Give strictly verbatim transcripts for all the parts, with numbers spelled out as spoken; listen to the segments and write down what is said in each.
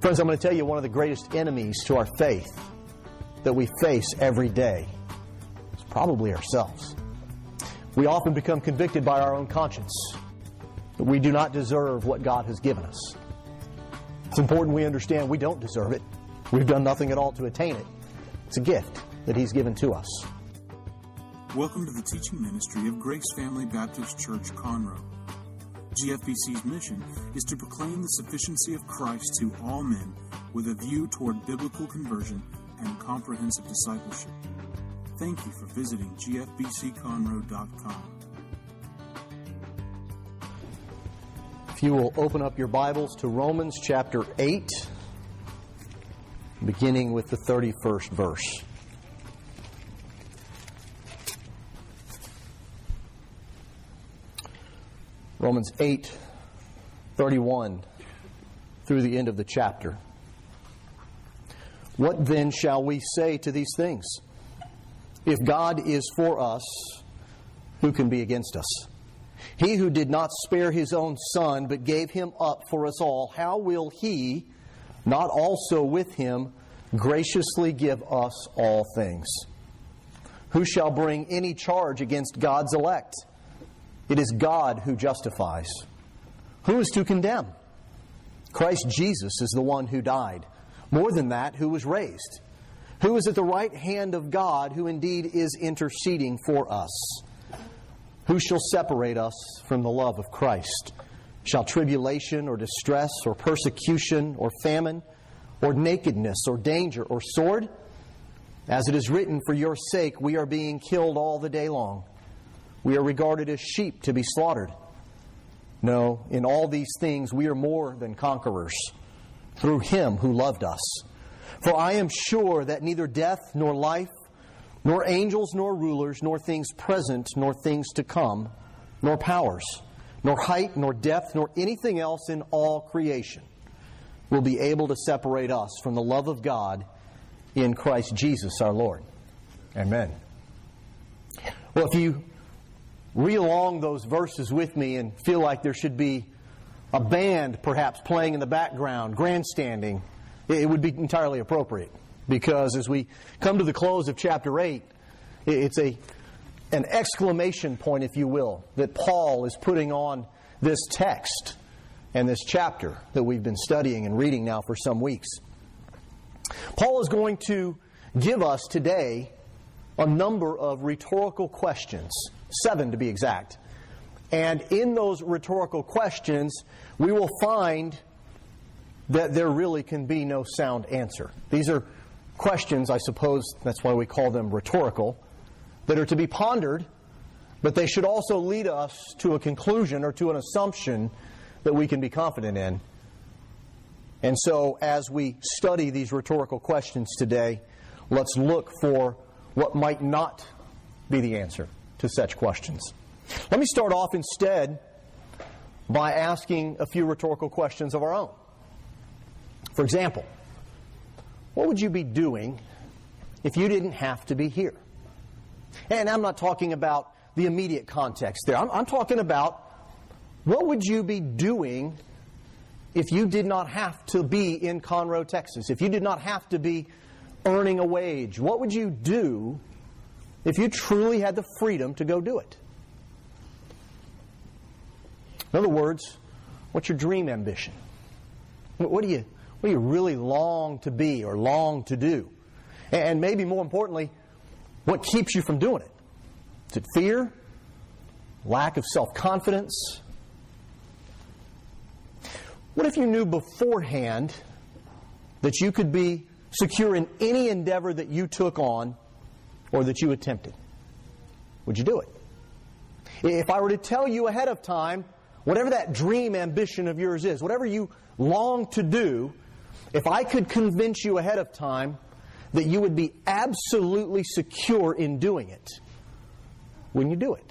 Friends, I'm going to tell you one of the greatest enemies to our faith that we face every day is probably ourselves. We often become convicted by our own conscience that we do not deserve what God has given us. It's important we understand we don't deserve it. We've done nothing at all to attain it. It's a gift that He's given to us. Welcome to the teaching ministry of Grace Family Baptist Church, Conroe. G F B C's mission is to proclaim the sufficiency of Christ to all men with a view toward biblical conversion and comprehensive discipleship. Thank you for visiting G F B C conroe dot com. If you will open up your Bibles to Romans chapter eight, beginning with the thirty-first verse. Romans eight, thirty-one through the end of the chapter. What then shall we say to these things? If God is for us, who can be against us? He who did not spare His own Son, but gave Him up for us all, how will He not also with Him graciously give us all things? Who shall bring any charge against God's elect? It is God who justifies. Who is to condemn? Christ Jesus is the one who died. More than that, who was raised. Who is at the right hand of God, who indeed is interceding for us. Who shall separate us from the love of Christ? Shall tribulation or distress or persecution or famine or nakedness or danger or sword? As it is written, for your sake we are being killed all the day long. We are regarded as sheep to be slaughtered. No, in all these things we are more than conquerors through Him who loved us. For I am sure that neither death nor life, nor angels nor rulers, nor things present, nor things to come, nor powers, nor height, nor depth, nor anything else in all creation will be able to separate us from the love of God in Christ Jesus our Lord. Amen. Well, if you read along those verses with me and feel like there should be a band perhaps playing in the background, grandstanding, it would be entirely appropriate. Because as we come to the close of chapter eight, it's a an exclamation point, if you will, that Paul is putting on this text and this chapter that we've been studying and reading now for some weeks. Paul is going to give us today a number of rhetorical questions, seven to be exact. And in those rhetorical questions, we will find that there really can be no sound answer. These are questions, I suppose, that's why we call them rhetorical, that are to be pondered, but they should also lead us to a conclusion or to an assumption that we can be confident in. And so, as we study these rhetorical questions today, let's look for what might not be the answer to such questions. Let me start off instead by asking a few rhetorical questions of our own. For example, what would you be doing if you didn't have to be here? And I'm not talking about the immediate context there. I'm, I'm talking about what would you be doing if you did not have to be in Conroe, Texas? If you did not have to be earning a wage? What would you do if you truly had the freedom to go do it? In other words, what's your dream ambition? What do you What do you really long to be or long to do? And maybe more importantly, what keeps you from doing it? Is it fear? Lack of self-confidence? What if you knew beforehand that you could be secure in any endeavor that you took on or that you attempted? Would you do it? If I were to tell you ahead of time, whatever that dream ambition of yours is, whatever you long to do, if I could convince you ahead of time that you would be absolutely secure in doing it, wouldn't you do it?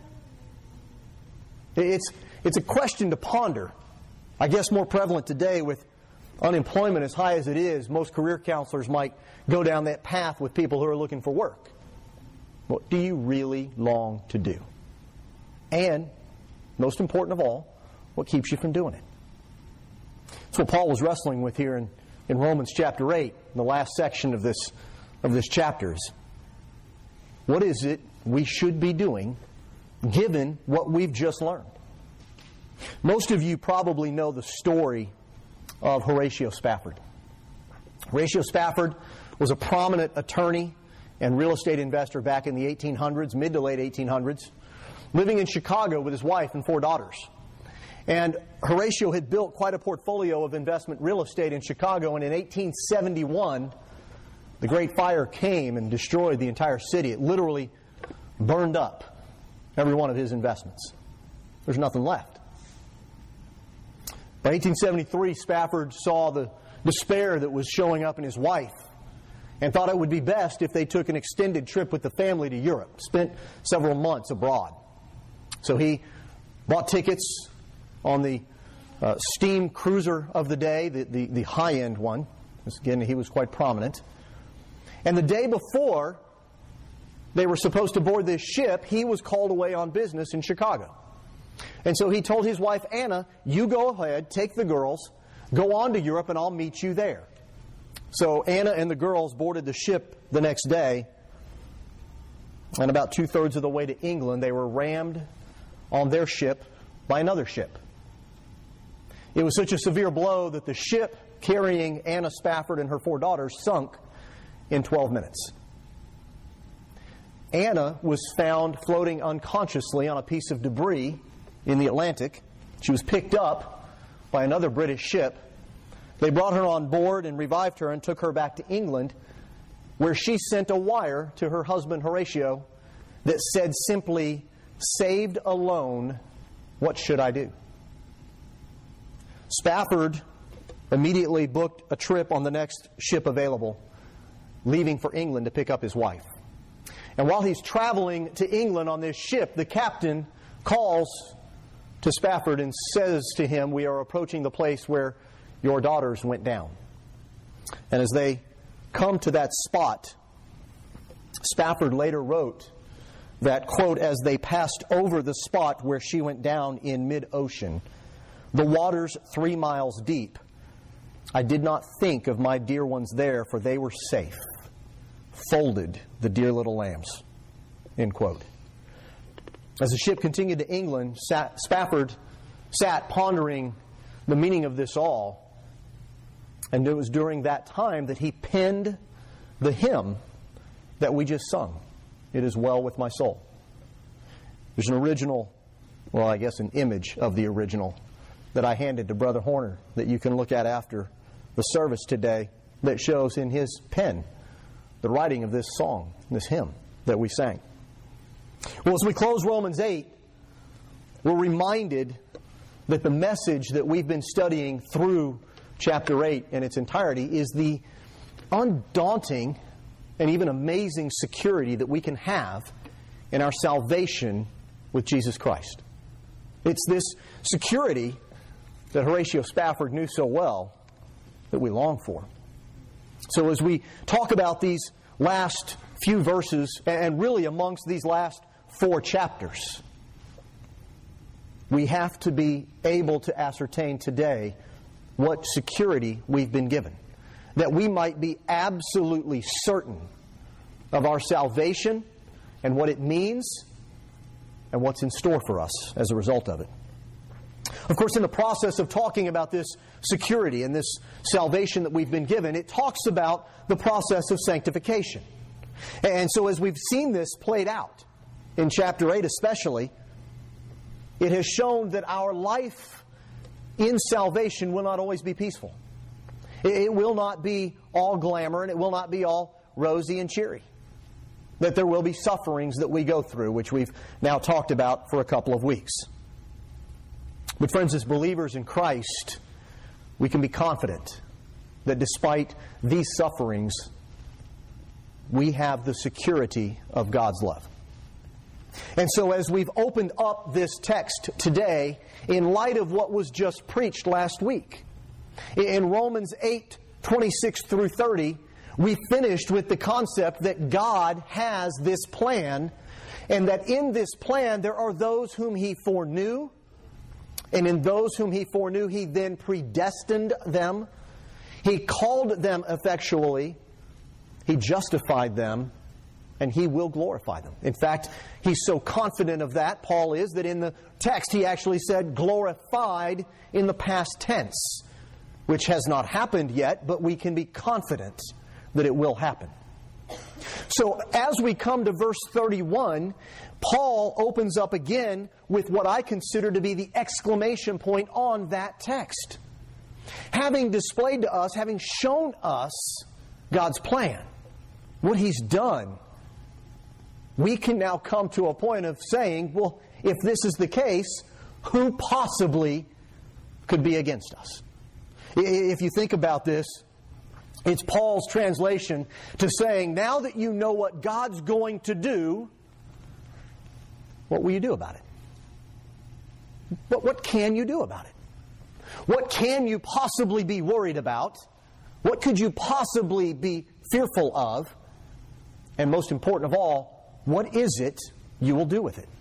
It's, it's a question to ponder. I guess more prevalent today with unemployment as high as it is. Most career counselors might go down that path with people who are looking for work. What do you really long to do? And, most important of all, what keeps you from doing it? That's what Paul was wrestling with here in in Romans chapter eight, the last section of this, of this chapter. What is it we should be doing given what we've just learned? Most of you probably know the story of Horatio Spafford. Horatio Spafford was a prominent attorney and real estate investor back in the eighteen hundreds, mid to late eighteen hundreds, living in Chicago with his wife and four daughters. And Horatio had built quite a portfolio of investment real estate in Chicago, and in eighteen seventy-one, the Great Fire came and destroyed the entire city. It literally burned up every one of his investments. There's nothing left. By eighteen seventy-three, Spafford saw the despair that was showing up in his wife and thought it would be best if they took an extended trip with the family to Europe, spent several months abroad. So he bought tickets on the uh, steam cruiser of the day, the, the, the high-end one. Again, he was quite prominent. And the day before they were supposed to board this ship, he was called away on business in Chicago. And so he told his wife, Anna, you go ahead, take the girls, go on to Europe, and I'll meet you there. So Anna and the girls boarded the ship the next day, and about two-thirds of the way to England, they were rammed on their ship by another ship. It was such a severe blow that the ship carrying Anna Spafford and her four daughters sunk in twelve minutes. Anna was found floating unconsciously on a piece of debris in the Atlantic. She was picked up by another British ship. They brought her on board and revived her and took her back to England, where she sent a wire to her husband Horatio that said simply, "Saved alone, what should I do?" Spafford immediately booked a trip on the next ship available, leaving for England to pick up his wife. And while he's traveling to England on this ship, the captain calls to Spafford and says to him, "We are approaching the place where your daughters went down." And as they come to that spot, Spafford later wrote that, quote, "As they passed over the spot where she went down in mid-ocean, the waters three miles deep, I did not think of my dear ones there, for they were safe. Folded the dear little lambs." End quote. As the ship continued to England, Spafford sat pondering the meaning of this all. And it was during that time that he penned the hymn that we just sung, "It Is Well With My Soul." There's an original, well, I guess an image of the original that I handed to Brother Horner that you can look at after the service today that shows in his pen the writing of this song, this hymn that we sang. Well, as we close Romans eight, we're reminded that the message that we've been studying through chapter eight in its entirety is the undaunting and even amazing security that we can have in our salvation with Jesus Christ. It's this security that Horatio Spafford knew so well that we long for. So as we talk about these last few verses, and really amongst these last four chapters, we have to be able to ascertain today what security we've been given, that we might be absolutely certain of our salvation and what it means and what's in store for us as a result of it. Of course, in the process of talking about this security and this salvation that we've been given, it talks about the process of sanctification. And so as we've seen this played out in chapter eight especially, it has shown that our life in salvation will not always be peaceful. It will not be all glamour, and it will not be all rosy and cheery. That there will be sufferings that we go through, which we've now talked about for a couple of weeks. But friends, as believers in Christ, we can be confident that despite these sufferings, we have the security of God's love. And so as we've opened up this text today, in light of what was just preached last week, in Romans eight, twenty-six through thirty, we finished with the concept that God has this plan, and that in this plan there are those whom He foreknew, and in those whom He foreknew, He then predestined them. He called them effectually, He justified them, and He will glorify them. In fact, he's so confident of that, Paul is, that in the text he actually said glorified in the past tense, which has not happened yet, but we can be confident that it will happen. So as we come to verse thirty-one, Paul opens up again with what I consider to be the exclamation point on that text. Having displayed to us, having shown us God's plan, what He's done, we can now come to a point of saying, well, if this is the case, who possibly could be against us? If you think about this, it's Paul's translation to saying, now that you know what God's going to do, what will you do about it? What, what can you do about it? What can you possibly be worried about? What could you possibly be fearful of? And most important of all, what is it you will do with it?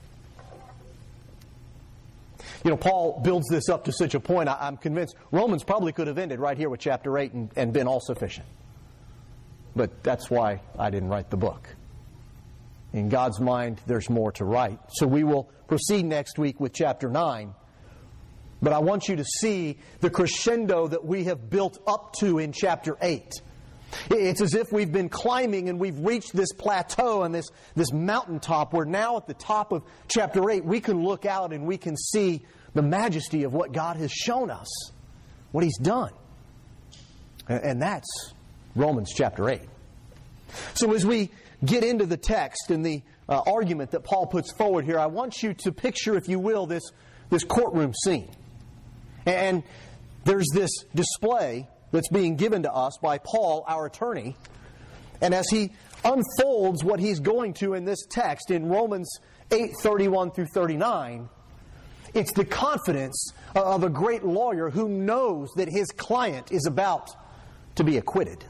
You know, Paul builds this up to such a point, I, I'm convinced Romans probably could have ended right here with chapter eight and, and been all sufficient. But that's why I didn't write the book. In God's mind, there's more to write. So we will proceed next week with chapter nine. But I want you to see the crescendo that we have built up to in chapter eight. It's as if we've been climbing and we've reached this plateau and this, this mountaintop where now at the top of chapter eight we can look out and we can see the majesty of what God has shown us, what He's done. And that's Romans chapter eight. So as we get into the text and the uh, argument that Paul puts forward here, I want you to picture, if you will, this, this courtroom scene. And there's this display that's being given to us by Paul, our attorney. And as he unfolds what he's going to in this text in Romans eight, thirty-one through thirty-nine, it's the confidence of a great lawyer who knows that his client is about to be acquitted.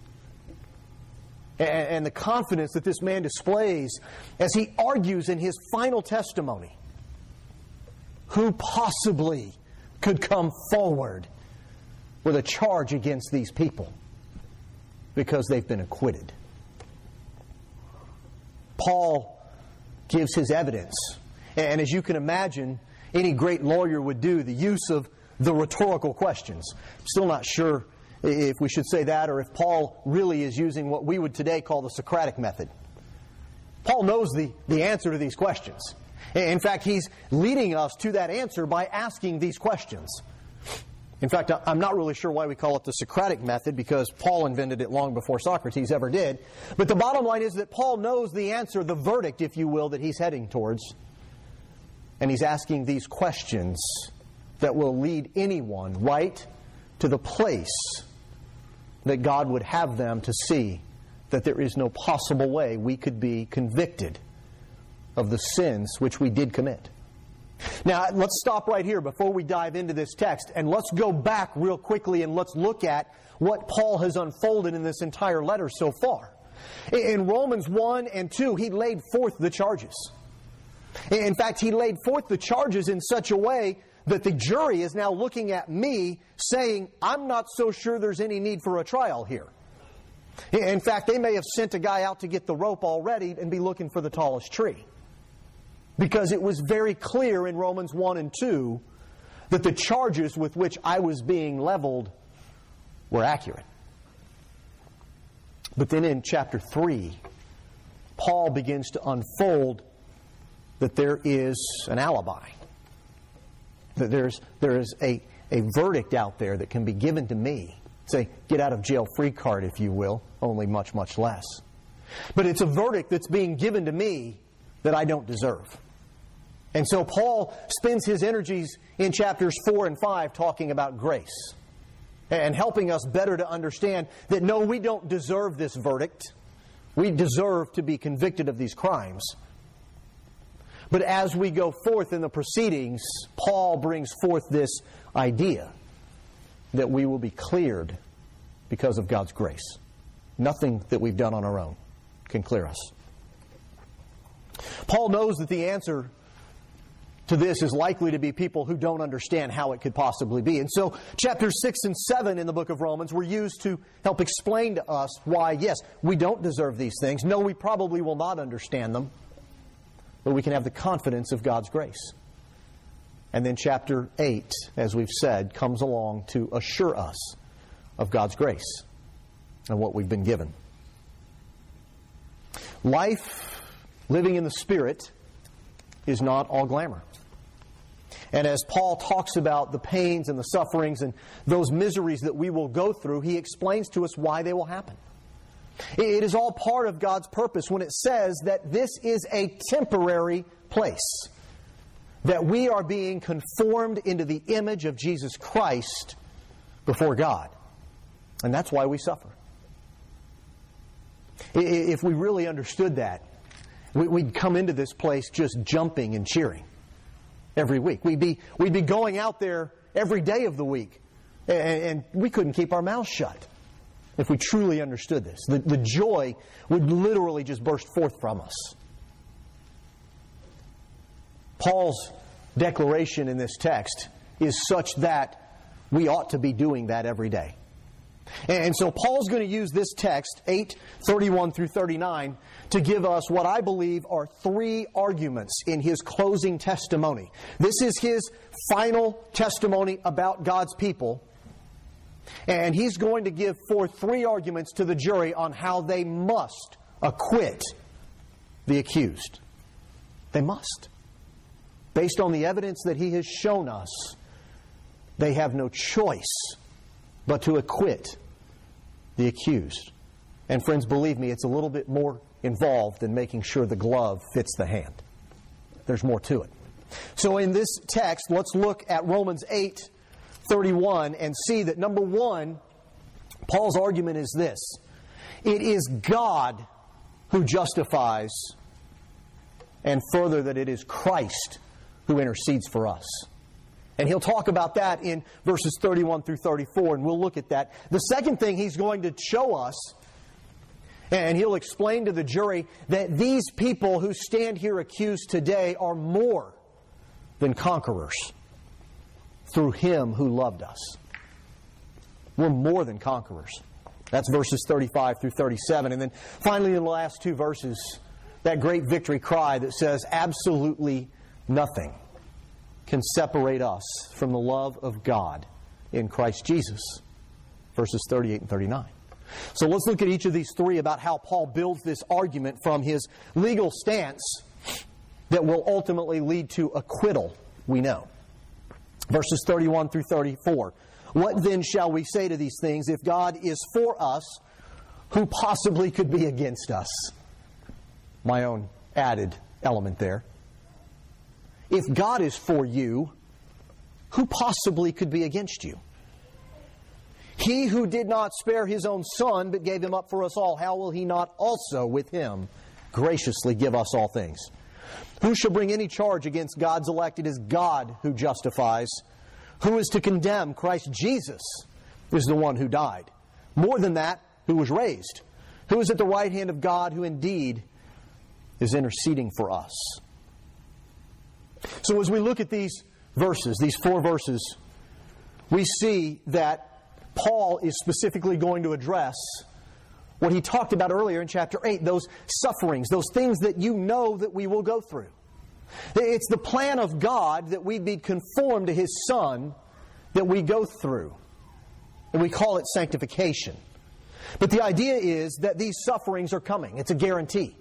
And the confidence that this man displays as he argues in his final testimony. Who possibly could come forward with a charge against these people because they've been acquitted? Paul gives his evidence. And as you can imagine, any great lawyer would do, the use of the rhetorical questions. I'm still not sure if we should say that or if Paul really is using what we would today call the Socratic method. Paul knows the, the answer to these questions. In fact, he's leading us to that answer by asking these questions. In fact, I'm not really sure why we call it the Socratic method, because Paul invented it long before Socrates ever did. But the bottom line is that Paul knows the answer, the verdict, if you will, that he's heading towards. And he's asking these questions that will lead anyone right to the place that God would have them to see that there is no possible way we could be convicted of the sins which we did commit. Now, let's stop right here before we dive into this text, and let's go back real quickly and let's look at what Paul has unfolded in this entire letter so far. In Romans one and two, he laid forth the charges. In fact, he laid forth the charges in such a way that the jury is now looking at me saying, I'm not so sure there's any need for a trial here. In fact, they may have sent a guy out to get the rope already and be looking for the tallest tree. Because it was very clear in Romans one and two that the charges with which I was being leveled were accurate. But then in chapter three, Paul begins to unfold that there is an alibi. That there's, there is a, a verdict out there that can be given to me. Say, get out of jail free card, if you will, only much, much less. But it's a verdict that's being given to me that I don't deserve. And so Paul spends his energies in chapters four and five talking about grace and helping us better to understand that no, we don't deserve this verdict. We deserve to be convicted of these crimes. But as we go forth in the proceedings, Paul brings forth this idea that we will be cleared because of God's grace. Nothing that we've done on our own can clear us. Paul knows that the answer to this is likely to be people who don't understand how it could possibly be. And so chapters six and seven in the book of Romans were used to help explain to us why, yes, we don't deserve these things. No, we probably will not understand them. But we can have the confidence of God's grace. And then chapter eight, as we've said, comes along to assure us of God's grace and what we've been given. Life, living in the Spirit, is not all glamour. And as Paul talks about the pains and the sufferings and those miseries that we will go through, he explains to us why they will happen. It is all part of God's purpose when it says that this is a temporary place, that we are being conformed into the image of Jesus Christ before God. And that's why we suffer. If we really understood that, we'd come into this place just jumping and cheering every week. We'd be, we'd be going out there every day of the week, and, and we couldn't keep our mouths shut if we truly understood this. The, the joy would literally just burst forth from us. Paul's declaration in this text is such that we ought to be doing that every day. And so Paul's going to use this text, eight thirty-one through thirty-nine, to give us what I believe are three arguments in his closing testimony. This is his final testimony about God's people. And he's going to give forth three arguments to the jury on how they must acquit the accused. They must. Based on the evidence that he has shown us, they have no choice but to acquit the accused. And friends, believe me, it's a little bit more involved than making sure the glove fits the hand. There's more to it. So in this text, let's look at Romans eight thirty-one and see that, number one, Paul's argument is this: it is God who justifies, and further, that it is Christ who intercedes for us. And he'll talk about that in verses thirty-one through thirty-four, and we'll look at that. The second thing he's going to show us, and he'll explain to the jury, that these people who stand here accused today are more than conquerors through Him who loved us. We're more than conquerors. That's verses thirty-five through thirty-seven. And then finally in the last two verses, that great victory cry that says, absolutely nothing can separate us from the love of God in Christ Jesus. Verses thirty-eight and thirty-nine. So let's look at each of these three about how Paul builds this argument from his legal stance that will ultimately lead to acquittal, we know. Verses thirty-one through thirty-four. What then shall we say to these things? If God is for us, who possibly could be against us? My own added element there. If God is for you, who possibly could be against you? He who did not spare His own Son, but gave Him up for us all, how will He not also with Him graciously give us all things? Who shall bring any charge against God's elect? It is God who justifies. Who is to condemn? Christ Jesus is the one who died. More than that, who was raised. Who is at the right hand of God, who indeed is interceding for us. So as we look at these verses, these four verses, we see that Paul is specifically going to address what he talked about earlier in chapter eight, those sufferings, those things that you know that we will go through. It's the plan of God that we be conformed to His Son that we go through. And we call it sanctification. But the idea is that these sufferings are coming. It's a guarantee.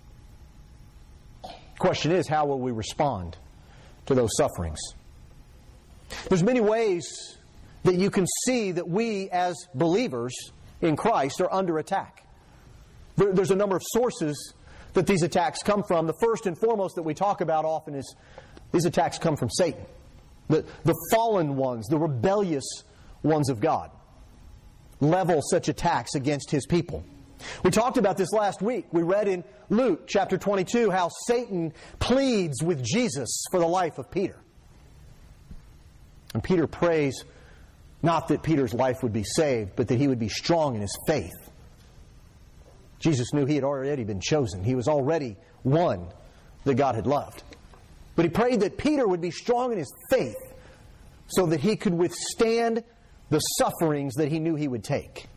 The question is, how will we respond to those sufferings? There's many ways that you can see that we as believers in Christ are under attack. There, there's a number of sources that these attacks come from. The first and foremost that we talk about often is these attacks come from Satan. The, the fallen ones, the rebellious ones of God, level such attacks against His people. We talked about this last week. We read in Luke chapter twenty-two how Satan pleads with Jesus for the life of Peter. And Peter prays not that Peter's life would be saved, but that he would be strong in his faith. Jesus knew he had already been chosen. He was already one that God had loved. But he prayed that Peter would be strong in his faith so that he could withstand the sufferings that he knew he would take.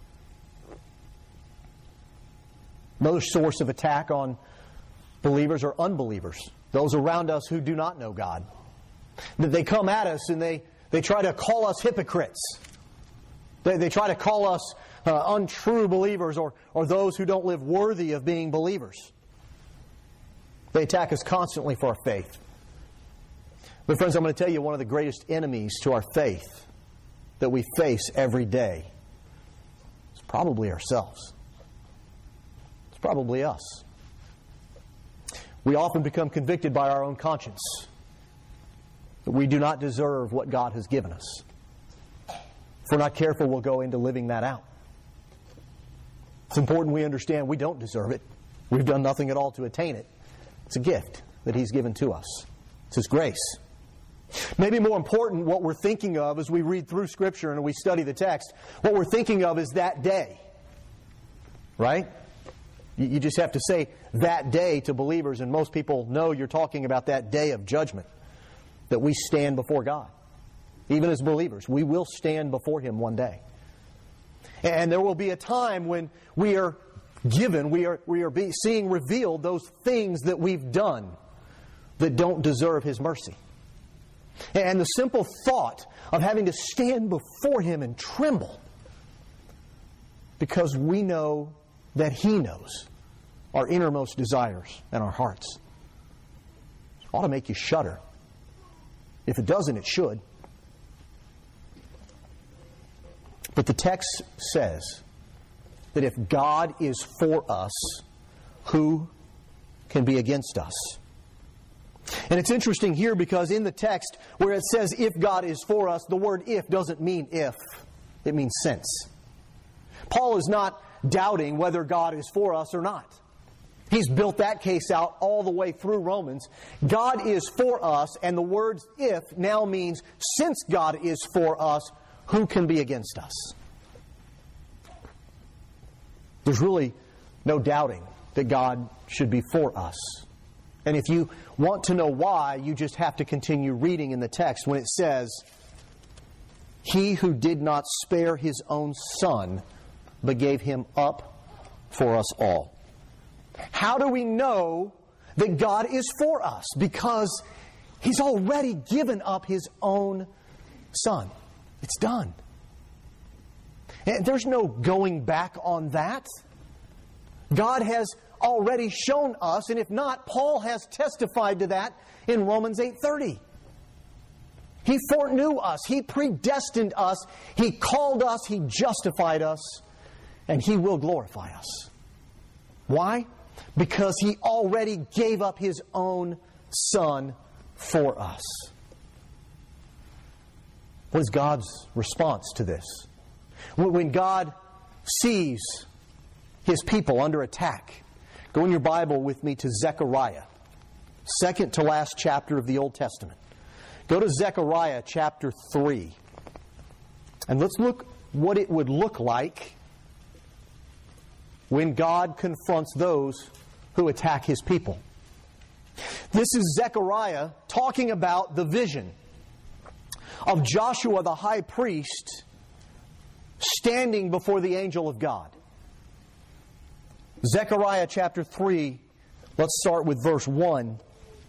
Another source of attack on believers are unbelievers, those around us who do not know God. That they come at us and they, they try to call us hypocrites. They, they try to call us uh, untrue believers or, or those who don't live worthy of being believers. They attack us constantly for our faith. But friends, I'm going to tell you one of the greatest enemies to our faith that we face every day is probably ourselves. It's probably us. We often become convicted by our own conscience that we do not deserve what God has given us. If we're not careful, we'll go into living that out. It's important we understand we don't deserve it. We've done nothing at all to attain it. It's a gift that He's given to us. It's His grace. Maybe more important, what we're thinking of as we read through Scripture and we study the text, what we're thinking of is that day. Right? You just have to say that day to believers, and most people know you're talking about that day of judgment, that we stand before God. Even as believers, we will stand before Him one day. And there will be a time when we are given, we are, we are be, seeing revealed those things that we've done that don't deserve His mercy. And the simple thought of having to stand before Him and tremble because we know that He knows our innermost desires and our hearts ought to make you shudder. If it doesn't, it should. But the text says that if God is for us, who can be against us? And it's interesting here because in the text where it says if God is for us, the word if doesn't mean if. It means since. Paul is not doubting whether God is for us or not. He's built that case out all the way through Romans. God is for us, and the word if now means since God is for us, who can be against us? There's really no doubting that God should be for us. And if you want to know why, you just have to continue reading in the text when it says, He who did not spare His own Son, but gave Him up for us all. How do we know that God is for us? Because He's already given up His own Son. It's done. And there's no going back on that. God has already shown us, and if not, Paul has testified to that in Romans eight thirty. He foreknew us. He predestined us. He called us. He justified us. And He will glorify us. Why? Because He already gave up His own Son for us. What is God's response to this? When God sees His people under attack, go in your Bible with me to Zechariah, second to last chapter of the Old Testament. Go to Zechariah chapter three. And let's look what it would look like when God confronts those who attack His people. This is Zechariah talking about the vision of Joshua the high priest standing before the angel of God. Zechariah chapter three, let's start with verse one.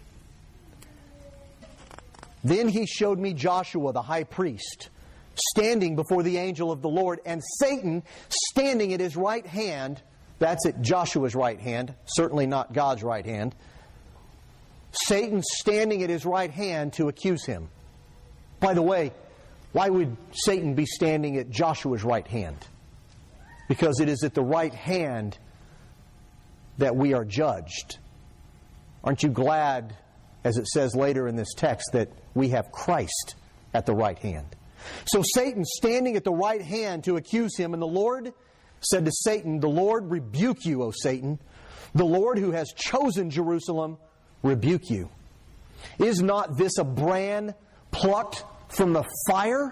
Then he showed me Joshua the high priest standing before the angel of the Lord, and Satan standing at his right hand. That's at Joshua's right hand, certainly not God's right hand. Satan standing at his right hand to accuse him. By the way, why would Satan be standing at Joshua's right hand? Because it is at the right hand that we are judged. Aren't you glad, as it says later in this text, that we have Christ at the right hand? So Satan standing at the right hand to accuse him, and the Lord said to Satan, "The Lord rebuke you, O Satan. The Lord who has chosen Jerusalem rebuke you. Is not this a brand plucked from the fire?"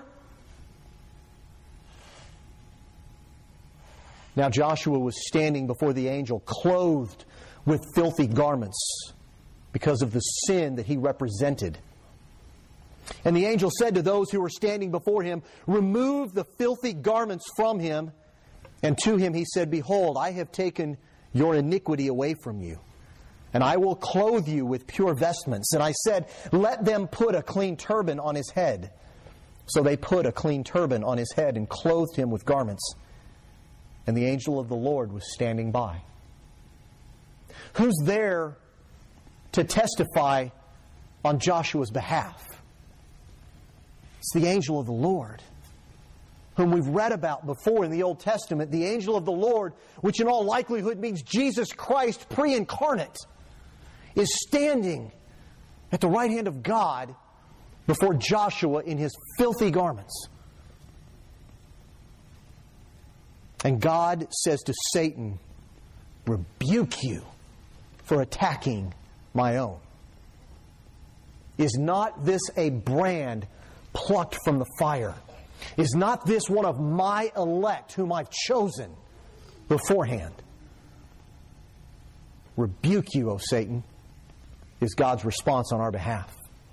Now Joshua was standing before the angel, clothed with filthy garments, because of the sin that he represented. And the angel said to those who were standing before him, "Remove the filthy garments from him." And to him he said, "Behold, I have taken your iniquity away from you, and I will clothe you with pure vestments." And I said, "Let them put a clean turban on his head." So they put a clean turban on his head and clothed him with garments. And the angel of the Lord was standing by. Who's there to testify on Joshua's behalf? It's the angel of the Lord, whom we've read about before in the Old Testament. The angel of the Lord, which in all likelihood means Jesus Christ pre-incarnate, is standing at the right hand of God before Joshua in his filthy garments. And God says to Satan, "Rebuke you for attacking my own." Is not this a brand plucked from the fire? Is not this one of my elect whom I've chosen beforehand? "Rebuke you, O Satan," is God's response on our behalf.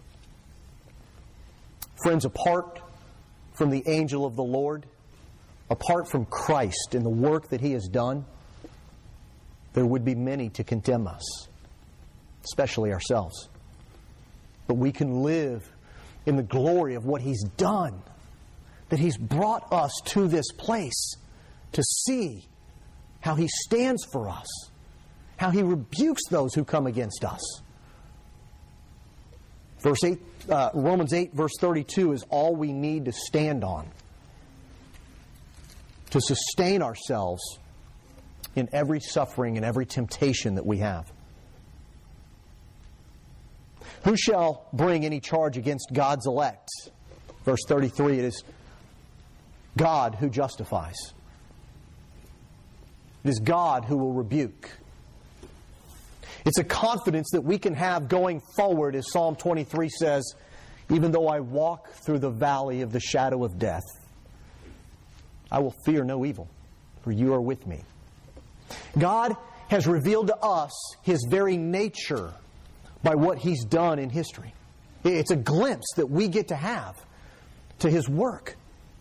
Friends, apart from the angel of the Lord, apart from Christ and the work that He has done, there would be many to condemn us, especially ourselves. But we can live in the glory of what He's done, that He's brought us to this place to see how He stands for us, how He rebukes those who come against us. Verse eight, uh, Romans eight, verse thirty-two is all we need to stand on to sustain ourselves in every suffering and every temptation that we have. Who shall bring any charge against God's elect? Verse thirty-three, it is God who justifies. It is God who will rebuke. It's a confidence that we can have going forward, as Psalm twenty-three says, "Even though I walk through the valley of the shadow of death, I will fear no evil, for you are with me." God has revealed to us His very nature by what He's done in history. It's a glimpse that we get to have to His work.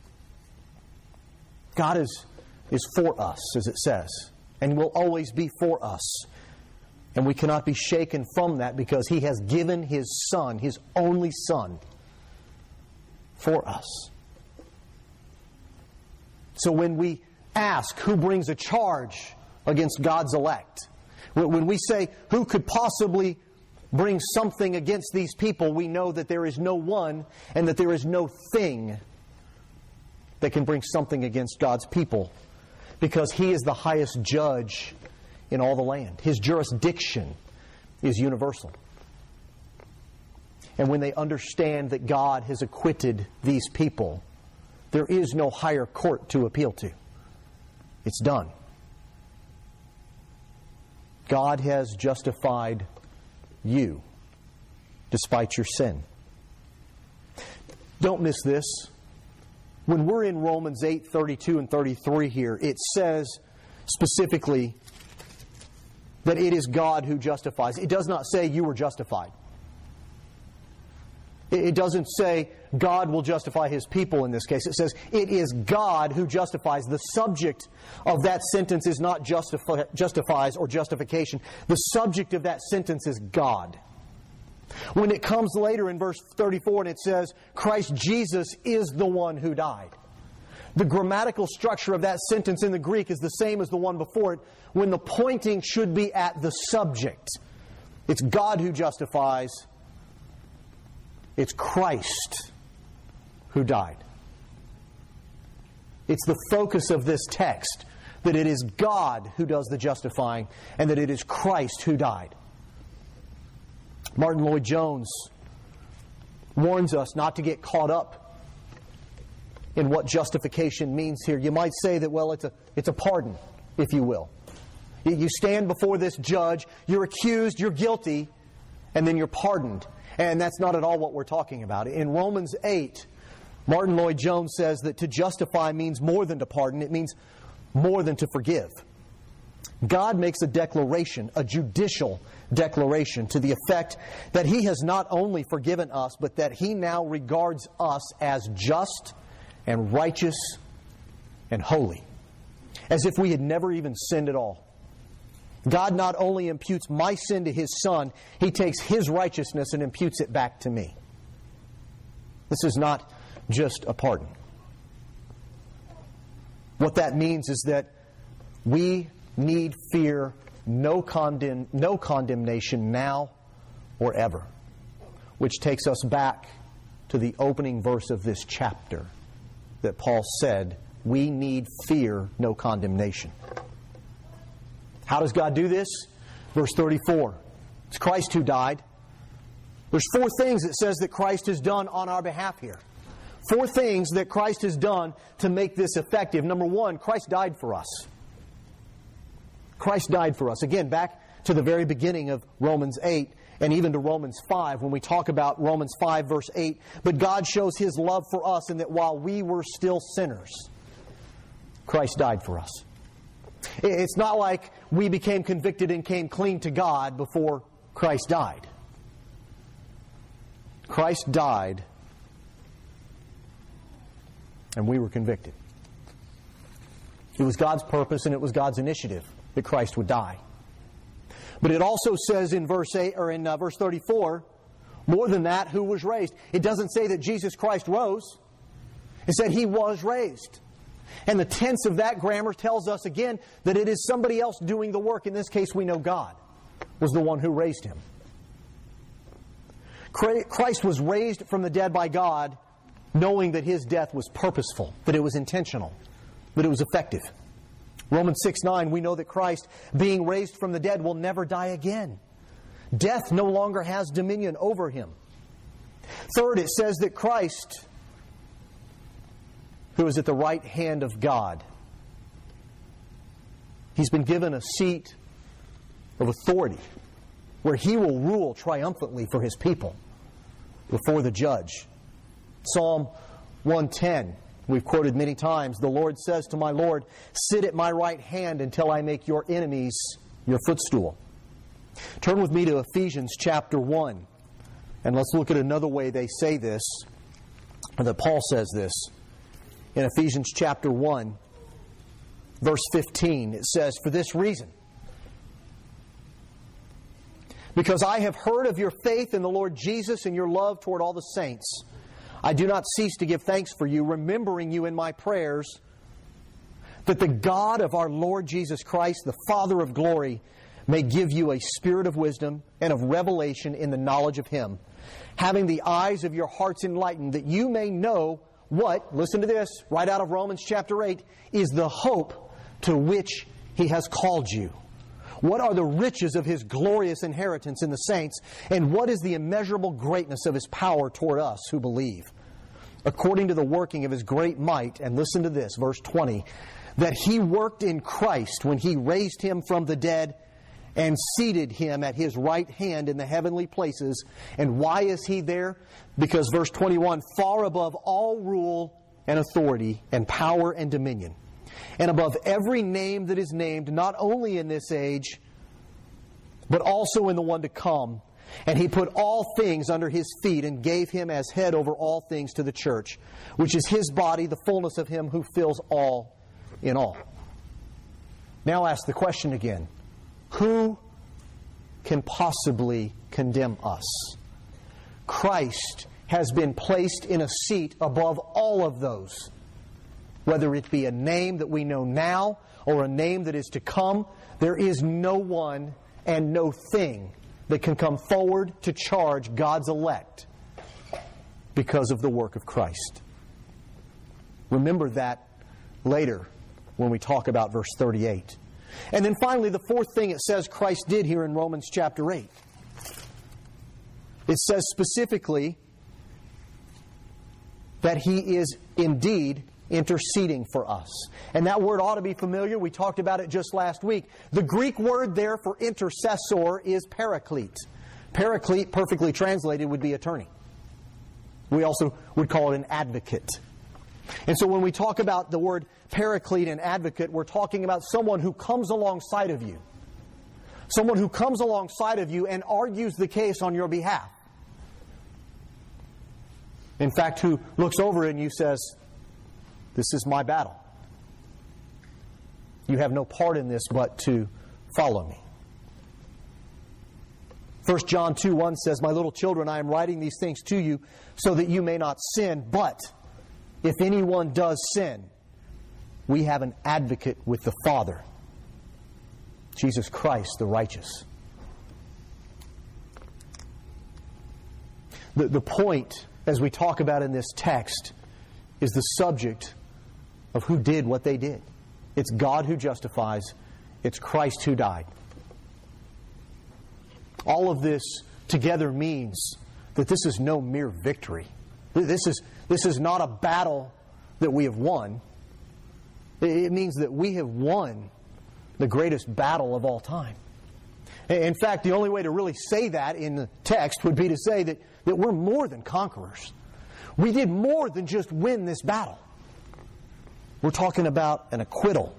God is, is for us, as it says, and will always be for us. And we cannot be shaken from that because He has given His Son, His only Son, for us. So when we ask who brings a charge against God's elect, when we say who could possibly bring something against these people, we know that there is no one and that there is no thing that can bring something against God's people, because He is the highest judge in all the land. His jurisdiction is universal. And when they understand that God has acquitted these people, there is no higher court to appeal to. It's done. God has justified you despite your sin. Don't miss this. When we're in Romans eight, thirty-two and thirty-three here, it says specifically that it is God who justifies. It does not say you were justified. It doesn't say God will justify His people in this case. It says it is God who justifies. The subject of that sentence is not justify, justifies or justification. The subject of that sentence is God. When it comes later in verse thirty-four and it says Christ Jesus is the one who died, the grammatical structure of that sentence in the Greek is the same as the one before it, when the pointing should be at the subject. It's God who justifies. It's Christ who died. It's the focus of this text, that it is God who does the justifying and that it is Christ who died. Martin Lloyd-Jones warns us not to get caught up in what justification means here. You might say that, well, it's a, it's a pardon, if you will. You stand before this judge, you're accused, you're guilty, and then you're pardoned. And that's not at all what we're talking about. In Romans eight, Martin Lloyd-Jones says that to justify means more than to pardon. It means more than to forgive. God makes a declaration, a judicial declaration, to the effect that He has not only forgiven us, but that He now regards us as just and righteous and holy, as if we had never even sinned at all. God not only imputes my sin to His Son, He takes His righteousness and imputes it back to me. This is not just a pardon. What that means is that we need fear no condemn, no condemnation now or ever. Which takes us back to the opening verse of this chapter that Paul said, we need fear no condemnation. How does God do this? Verse thirty-four. It's Christ who died. There's four things it says that Christ has done on our behalf here. Four things that Christ has done to make this effective. Number one, Christ died for us. Christ died for us. Again, back to the very beginning of Romans eight and even to Romans five when we talk about Romans five verse eight. But God shows His love for us in that while we were still sinners, Christ died for us. It's not like we became convicted and came clean to God before Christ died. Christ died and we were convicted. It was God's purpose and it was God's initiative that Christ would die. But it also says in verse eight or in uh, verse thirty-four, more than that, who was raised. It doesn't say that Jesus Christ rose. It said He was raised. And the tense of that grammar tells us again that it is somebody else doing the work. In this case, we know God was the one who raised Him. Christ was raised from the dead by God, knowing that His death was purposeful, that it was intentional, that it was effective. Romans six nine, we know that Christ, being raised from the dead, will never die again. Death no longer has dominion over Him. Third, it says that Christ, who is at the right hand of God, He's been given a seat of authority where He will rule triumphantly for His people before the judge. Psalm one ten, we've quoted many times, the Lord says to my Lord, sit at my right hand until I make your enemies your footstool. Turn with me to Ephesians chapter one, and let's look at another way they say this, or that Paul says this. In Ephesians chapter one, verse fifteen, it says, for this reason, because I have heard of your faith in the Lord Jesus and your love toward all the saints, I do not cease to give thanks for you, remembering you in my prayers, that the God of our Lord Jesus Christ, the Father of glory, may give you a spirit of wisdom and of revelation in the knowledge of Him, having the eyes of your hearts enlightened, that you may know what, listen to this, right out of Romans chapter eight, is the hope to which He has called you. What are the riches of His glorious inheritance in the saints, and what is the immeasurable greatness of His power toward us who believe? According to the working of His great might, and listen to this, verse twenty, that He worked in Christ when He raised Him from the dead and seated Him at His right hand in the heavenly places. And why is He there? Because verse twenty-one, far above all rule and authority and power and dominion, and above every name that is named, not only in this age, but also in the one to come. And He put all things under His feet and gave Him as head over all things to the church, which is His body, the fullness of Him who fills all in all. Now ask the question again. Who can possibly condemn us? Christ has been placed in a seat above all of those. Whether it be a name that we know now or a name that is to come, there is no one and no thing that can come forward to charge God's elect because of the work of Christ. Remember that later when we talk about verse thirty-eight. And then finally, the fourth thing it says Christ did here in Romans chapter eight. It says specifically that He is indeed interceding for us. And that word ought to be familiar. We talked about it just last week. The Greek word there for intercessor is paraclete. Paraclete, perfectly translated, would be attorney. We also would call it an advocate. And so when we talk about the word paraclete and advocate, we're talking about someone who comes alongside of you. Someone who comes alongside of you and argues the case on your behalf. In fact, who looks over and you says, this is my battle. You have no part in this but to follow me. First John two one says, my little children, I am writing these things to you so that you may not sin. But if anyone does sin, we have an advocate with the Father, Jesus Christ the righteous. The, the point, as we talk about in this text, is the subject of who did what they did. It's God who justifies. It's Christ who died. All of this together means that this is no mere victory. This is, this is not a battle that we have won. It means that we have won the greatest battle of all time. In fact, the only way to really say that in the text would be to say that, that we're more than conquerors. We did more than just win this battle. We're talking about an acquittal.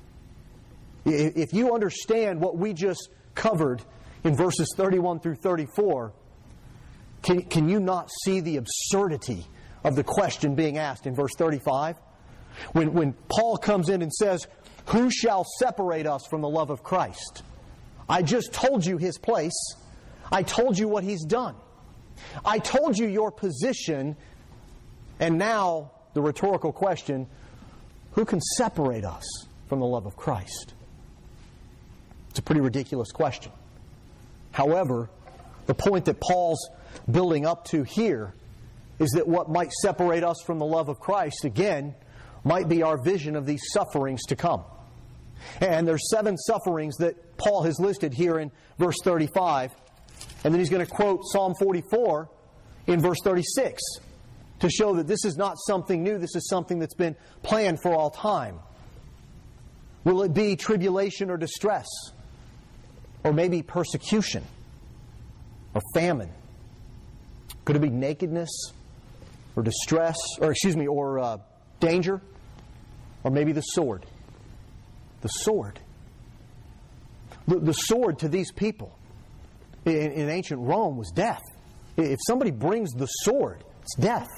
If you understand what we just covered in verses thirty-one through thirty-four, can, can you not see the absurdity of the question being asked in verse thirty-five? When, when Paul comes in and says, who shall separate us from the love of Christ? I just told you his place. I told you what he's done. I told you your position. And now the rhetorical question, who can separate us from the love of Christ? It's a pretty ridiculous question. However, the point that Paul's building up to here is that what might separate us from the love of Christ, again, might be our vision of these sufferings to come. And there's seven sufferings that Paul has listed here in verse thirty-five. And then he's going to quote Psalm forty-four in verse thirty-six to show that this is not something new. This is something that's been planned for all time. Will it be tribulation or distress? Or maybe persecution? Or famine? Could it be nakedness? Or distress? Or excuse me, or uh, danger? Or maybe the sword? The sword. The, the sword to these people in, in ancient Rome was death. If somebody brings the sword, it's death.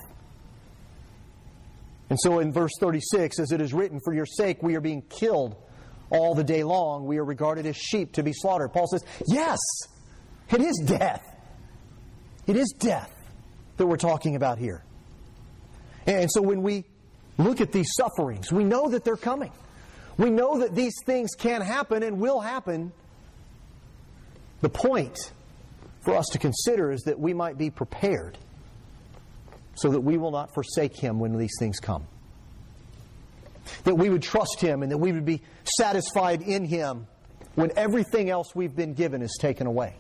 And so in verse thirty-six, as it is written, for your sake we are being killed all the day long. We are regarded as sheep to be slaughtered. Paul says, yes, it is death. It is death that we're talking about here. And so when we look at these sufferings, we know that they're coming. We know that these things can happen and will happen. The point for us to consider is that we might be prepared so that we will not forsake Him when these things come. That we would trust Him and that we would be satisfied in Him when everything else we've been given is taken away.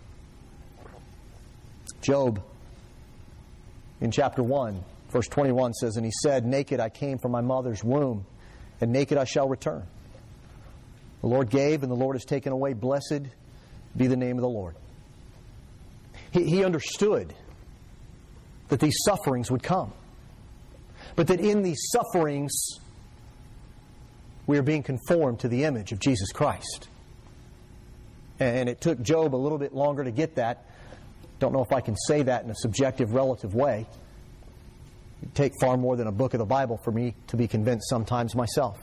Job, in chapter one, verse twenty-one says, and he said, naked I came from my mother's womb, and naked I shall return. The Lord gave, and the Lord has taken away. Blessed be the name of the Lord. He, he understood that these sufferings would come. But that in these sufferings, we are being conformed to the image of Jesus Christ. And it took Job a little bit longer to get that. Don't know if I can say that in a subjective, relative way. It'd take far more than a book of the Bible for me to be convinced sometimes myself.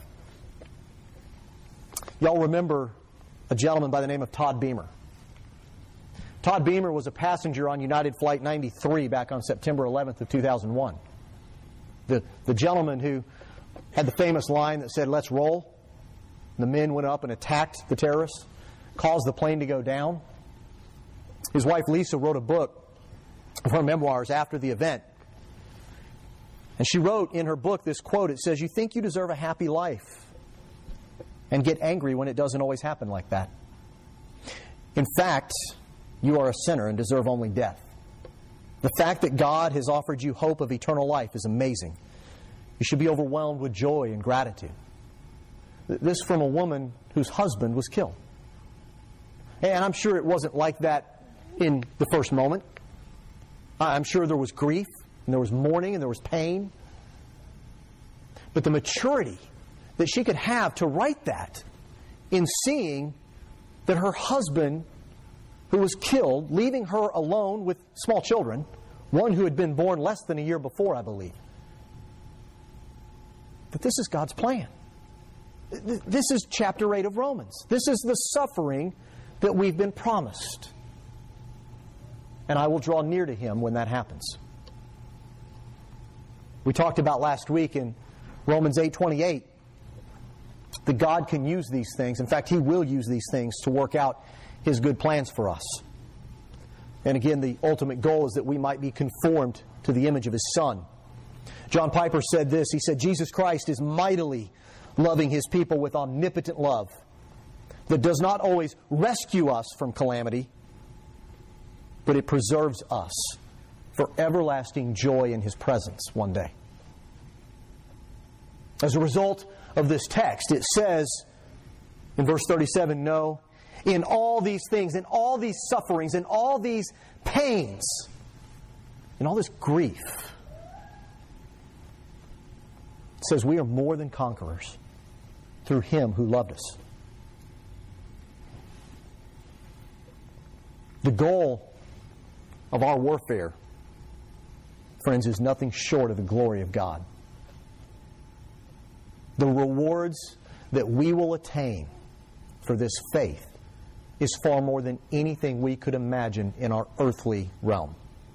Y'all remember a gentleman by the name of Todd Beamer. Todd Beamer was a passenger on United Flight ninety-three back on September eleventh of two thousand one. The, the gentleman who had the famous line that said, let's roll. The men went up and attacked the terrorists, caused the plane to go down. His wife Lisa wrote a book of her memoirs after the event. And she wrote in her book this quote. It says, you think you deserve a happy life and get angry when it doesn't always happen like that. In fact, you are a sinner and deserve only death. The fact that God has offered you hope of eternal life is amazing. You should be overwhelmed with joy and gratitude. This from a woman whose husband was killed. And I'm sure it wasn't like that in the first moment. I'm sure there was grief, and there was mourning, and there was pain. But the maturity that she could have to write that in seeing that her husband, who was killed, leaving her alone with small children, one who had been born less than a year before, I believe, that this is God's plan. This is chapter eight of Romans. This is the suffering that we've been promised. And I will draw near to Him when that happens. We talked about last week in Romans eight twenty-eight that God can use these things. In fact, He will use these things to work out His good plans for us. And again, the ultimate goal is that we might be conformed to the image of His Son. John Piper said this. He said, Jesus Christ is mightily loving His people with omnipotent love that does not always rescue us from calamity, but it preserves us for everlasting joy in His presence one day. As a result of this text, it says in verse thirty-seven, no, in all these things, in all these sufferings, in all these pains, in all this grief, it says we are more than conquerors through Him who loved us. The goal of our warfare, friends, is nothing short of the glory of God. The rewards that we will attain for this faith is far more than anything we could imagine in our earthly realm.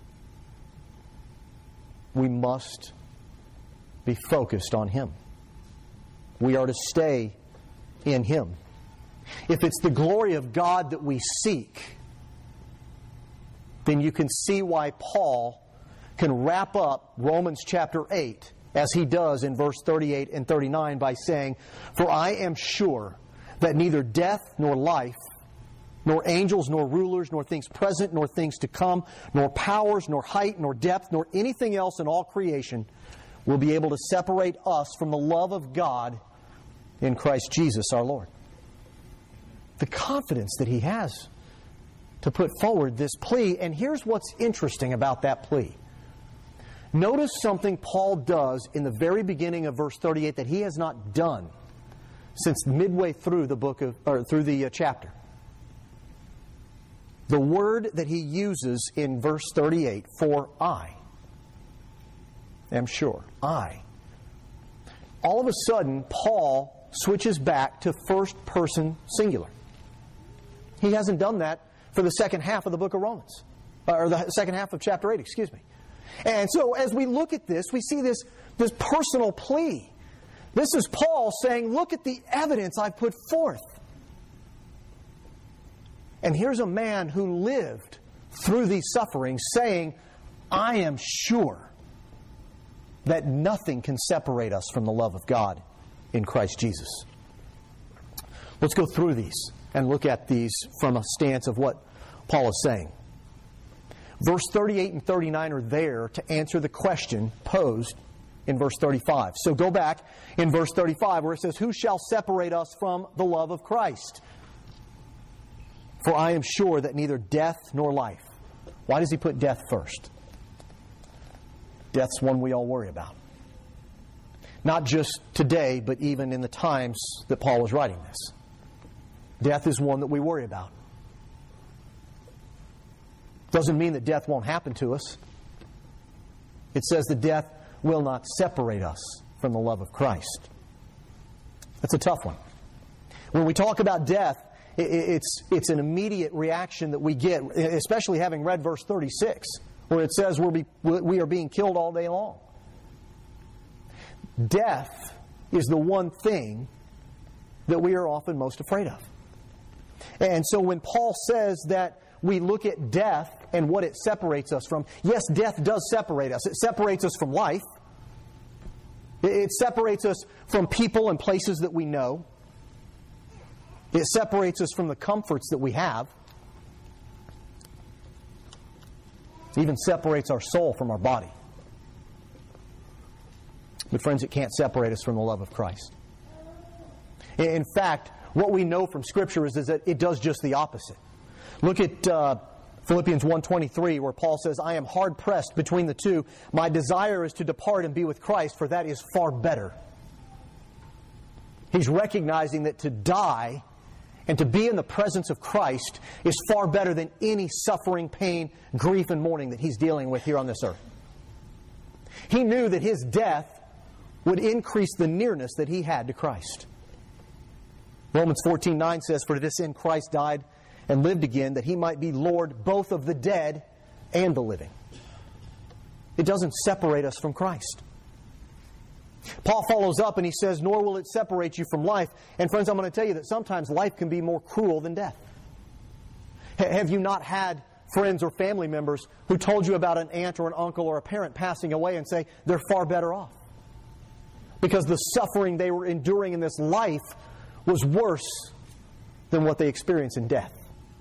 We must be focused on Him. We are to stay in Him. If it's the glory of God that we seek, then you can see why Paul can wrap up Romans chapter eight, as he does in verse thirty-eight and thirty-nine, by saying, for I am sure that neither death nor life, nor angels, nor rulers, nor things present, nor things to come, nor powers, nor height, nor depth, nor anything else in all creation will be able to separate us from the love of God in Christ Jesus our Lord. The confidence that he has to put forward this plea. And here's what's interesting about that plea. Notice something Paul does in the very beginning of verse thirty-eight that he has not done since midway through the book of, or through the uh, chapter. The word that he uses in verse thirty-eight for I am sure. I. All of a sudden, Paul switches back to first person singular. He hasn't done that for the second half of the book of Romans. Or the second half of chapter eight, excuse me. And so as we look at this, we see this, this personal plea. This is Paul saying, look at the evidence I've put forth. And here's a man who lived through these sufferings saying, I am sure that nothing can separate us from the love of God in Christ Jesus. Let's go through these and look at these from a stance of what Paul is saying. Verse thirty-eight and thirty-nine are there to answer the question posed in verse thirty-five. So go back in verse thirty-five where it says, who shall separate us from the love of Christ? For I am sure that neither death nor life. Why does he put death first? Death's one we all worry about. Not just today, but even in the times that Paul was writing this. Death is one that we worry about. Doesn't mean that death won't happen to us. It says that death will not separate us from the love of Christ. That's a tough one. When we talk about death, it's, it's an immediate reaction that we get, especially having read verse thirty-six, where it says we're be, we are being killed all day long. Death is the one thing that we are often most afraid of. And so when Paul says that we look at death and what it separates us from, yes, death does separate us. It separates us from life. It separates us from people and places that we know. It separates us from the comforts that we have. It even separates our soul from our body. But friends, it can't separate us from the love of Christ. In fact, what we know from Scripture is, is that it does just the opposite. Look at uh, Philippians one twenty-three, where Paul says, I am hard pressed between the two. My desire is to depart and be with Christ, for that is far better. He's recognizing that to die and to be in the presence of Christ is far better than any suffering, pain, grief, and mourning that he's dealing with here on this earth. He knew that his death would increase the nearness that he had to Christ. Romans fourteen nine says, "For to this end Christ died and lived again, that he might be Lord both of the dead and the living." It doesn't separate us from Christ. Paul follows up and he says, "Nor will it separate you from life." And friends, I'm going to tell you that sometimes life can be more cruel than death. H- have you not had friends or family members who told you about an aunt or an uncle or a parent passing away and say they're far better off? Because the suffering they were enduring in this life was worse than what they experienced in death.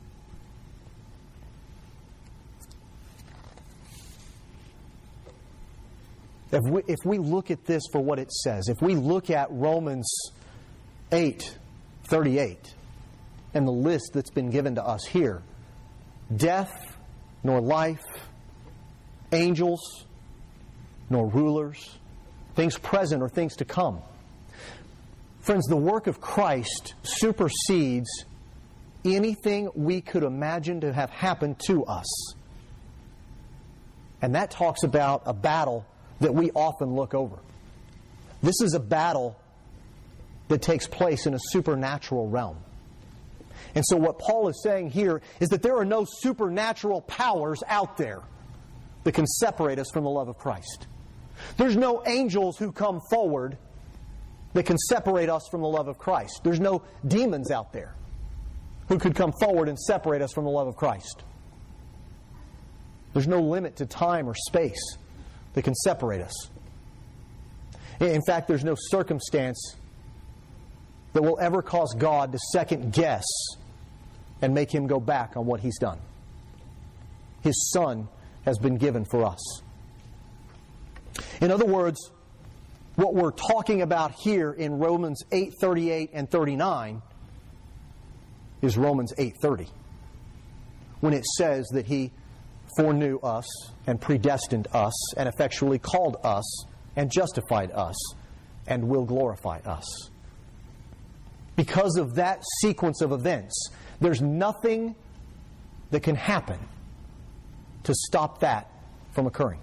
If we, if we look at this for what it says, if we look at Romans eight thirty-eight and the list that's been given to us here, death nor life, angels nor rulers, things present or things to come. Friends, the work of Christ supersedes anything we could imagine to have happened to us. And that talks about a battle that we often look over. This is a battle that takes place in a supernatural realm. And so what Paul is saying here is that there are no supernatural powers out there that can separate us from the love of Christ. There's no angels who come forward that can separate us from the love of Christ. There's no demons out there who could come forward and separate us from the love of Christ. There's no limit to time or space that can separate us. In fact, there's no circumstance that will ever cause God to second guess and make Him go back on what He's done. His Son has been given for us. In other words, what we're talking about here in Romans eight thirty-eight and thirty-nine is Romans eight thirty, when it says that He foreknew us and predestined us and effectually called us and justified us and will glorify us. Because of that sequence of events, there's nothing that can happen to stop that from occurring.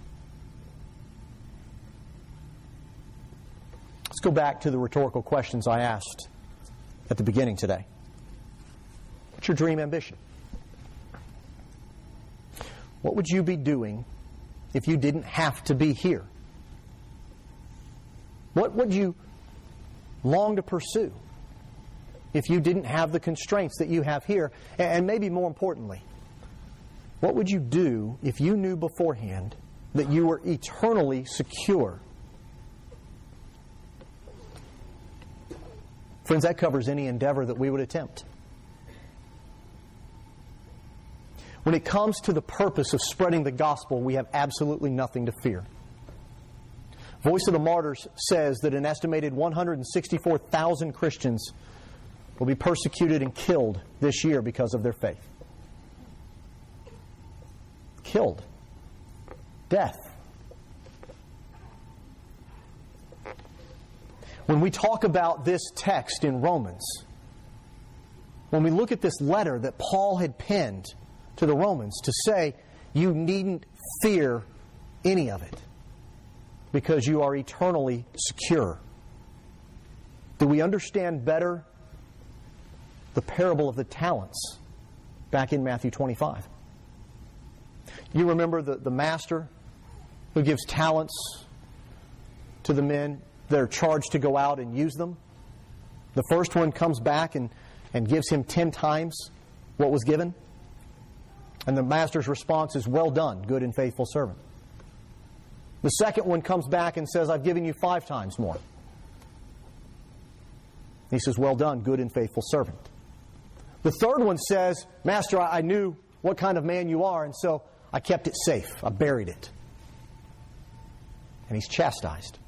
Let's go back to the rhetorical questions I asked at the beginning today. What's your dream ambition? What would you be doing if you didn't have to be here? What would you long to pursue if you didn't have the constraints that you have here? And maybe more importantly, what would you do if you knew beforehand that you were eternally secure? Friends, that covers any endeavor that we would attempt. When it comes to the purpose of spreading the gospel, we have absolutely nothing to fear. Voice of the Martyrs says that an estimated one hundred sixty-four thousand Christians will be persecuted and killed this year because of their faith. Killed. Death. When we talk about this text in Romans, when we look at this letter that Paul had penned to the Romans to say, you needn't fear any of it because you are eternally secure. Do we understand better the parable of the talents back in Matthew twenty-five? You remember the, the master who gives talents to the men that are charged to go out and use them? The first one comes back and, and gives him ten times what was given. And the master's response is, well done, good and faithful servant. The second one comes back and says, I've given you five times more. He says, well done, good and faithful servant. The third one says, Master, I knew what kind of man you are, and so I kept it safe. I buried it. And he's chastised.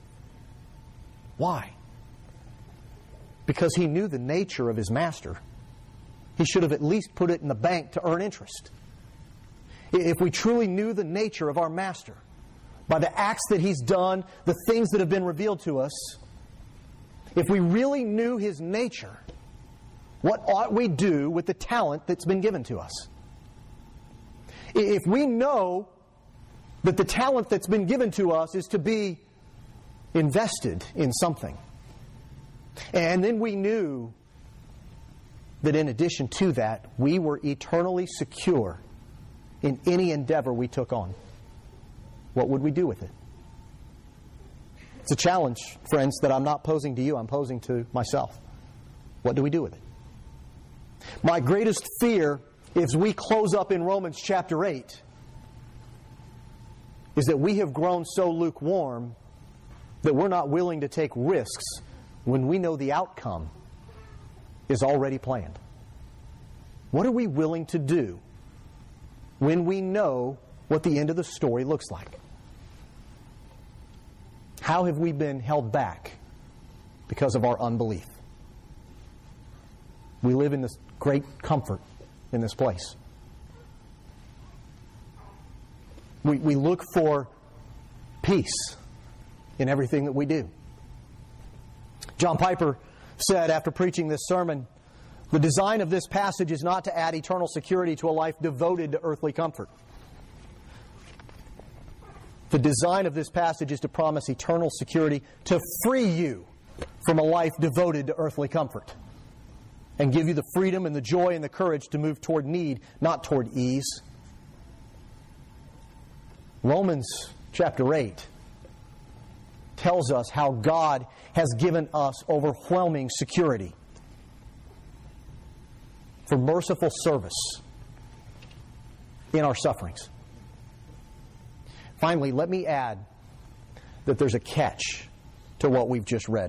Why? Because he knew the nature of his master. He should have at least put it in the bank to earn interest. If we truly knew the nature of our master, by the acts that he's done, the things that have been revealed to us, if we really knew His nature, what ought we do with the talent that's been given to us? If we know that the talent that's been given to us is to be invested in something, and then we knew that in addition to that, we were eternally secure in any endeavor we took on, what would we do with it? It's a challenge, friends, that I'm not posing to you, I'm posing to myself. What do we do with it? My greatest fear, as we close up in Romans chapter eight, is that we have grown so lukewarm that we're not willing to take risks when we know the outcome is already planned. What are we willing to do when we know what the end of the story looks like? How have we been held back because of our unbelief? We live in this great comfort in this place. We, we look for peace in everything that we do. John Piper said after preaching this sermon, the design of this passage is not to add eternal security to a life devoted to earthly comfort. The design of this passage is to promise eternal security to free you from a life devoted to earthly comfort and give you the freedom and the joy and the courage to move toward need, not toward ease. Romans chapter eight tells us how God has given us overwhelming security for merciful service in our sufferings. Finally, let me add that there's a catch to what we've just read.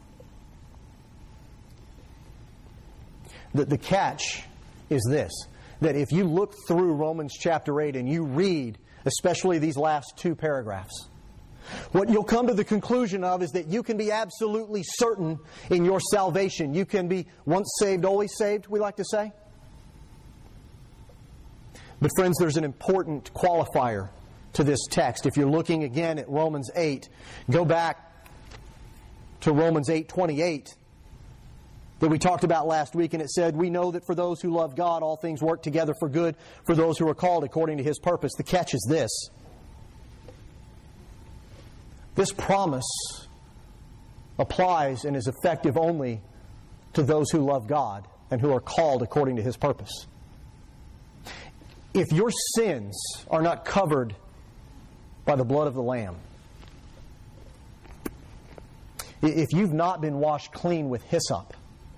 The, the catch is this, that if you look through Romans chapter eight and you read, especially these last two paragraphs, what you'll come to the conclusion of is that you can be absolutely certain in your salvation. You can be once saved, always saved, we like to say. But friends, there's an important qualifier to this text. If you're looking again at Romans eight, go back to Romans eight twenty-eight that we talked about last week, and it said, we know that for those who love God, all things work together for good, for those who are called according to His purpose. The catch is this. This promise applies and is effective only to those who love God and who are called according to His purpose. If your sins are not covered by the blood of the Lamb, if you've not been washed clean with hyssop,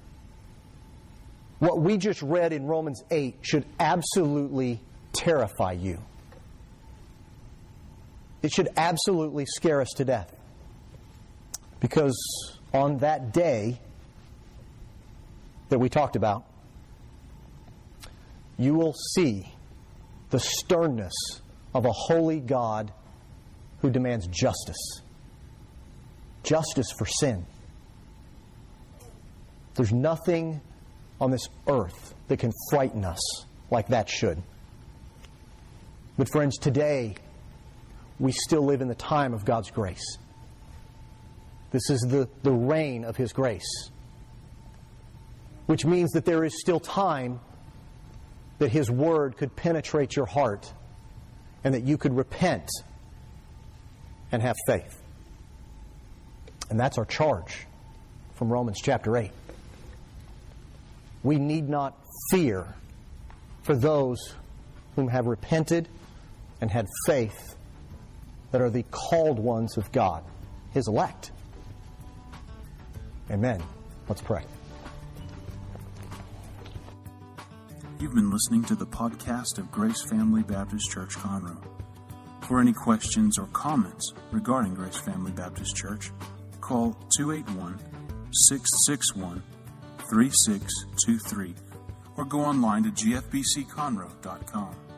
what we just read in Romans eight should absolutely terrify you. It should absolutely scare us to death. Because on that day that we talked about, you will see the sternness of a holy God who demands justice. Justice for sin. There's nothing on this earth that can frighten us like that should. But friends, today we still live in the time of God's grace. This is the, the reign of His grace. Which means that there is still time that His Word could penetrate your heart and that you could repent and have faith. And that's our charge from Romans chapter eight. We need not fear for those whom have repented and had faith that are the called ones of God, His elect. Amen. Let's pray. You've been listening to the podcast of Grace Family Baptist Church, Conroe. For any questions or comments regarding Grace Family Baptist Church, call two eight one, six six one, three six two three or go online to g f b c conroe dot com.